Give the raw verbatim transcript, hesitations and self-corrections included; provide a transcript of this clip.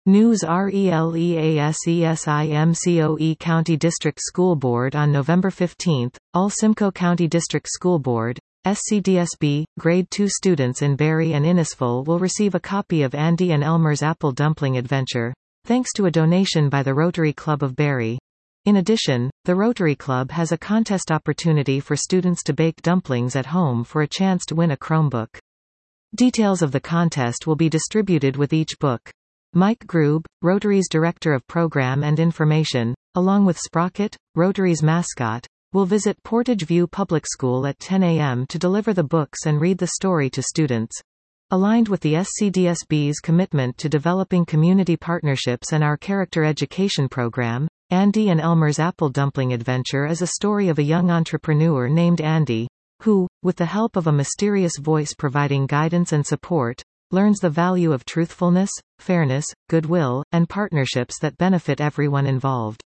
News RELEASESIMCOE County District School Board on November fifteenth, all Simcoe County District School Board, S C D S B, Grade two students in Barre and Innisfil will receive a copy of Andy and Elmer's Apple Dumpling Adventure, thanks to a donation by the Rotary Club of Barre. In addition, the Rotary Club has a contest opportunity for students to bake dumplings at home for a chance to win a Chromebook. Details of the contest will be distributed with each book. Mike Grube, Rotary's Director of Program and Information, along with Sprocket, Rotary's mascot, will visit Portage View Public School at ten a m to deliver the books and read the story to students. Aligned with the S C D S B's commitment to developing community partnerships and our character education program, Andy and Elmer's Apple Dumpling Adventure is a story of a young entrepreneur named Andy, who, with the help of a mysterious voice providing guidance and support, learns the value of truthfulness, fairness, goodwill, and partnerships that benefit everyone involved.